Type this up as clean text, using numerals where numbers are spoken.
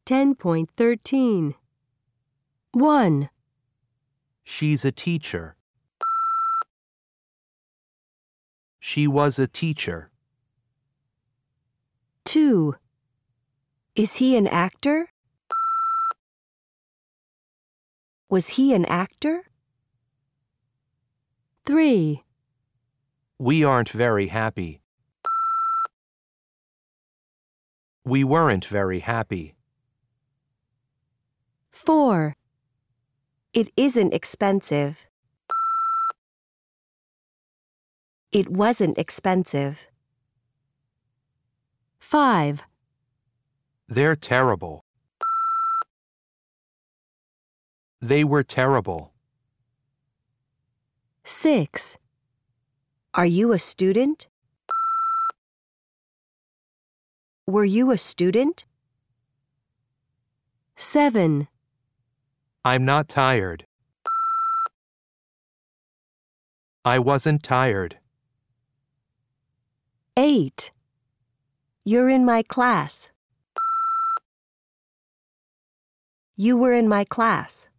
10.13. 1, She's a teacher. She was a teacher. 2, Is he an actor? Was he an actor? 3, We aren't very happy. We weren't very happy. 4, It isn't expensive. It wasn't expensive. 5, They're terrible. They were terrible. 6, Are you a student? Were you a student? 7, I'm not tired. I wasn't tired. 8, You're in my class. You were in my class.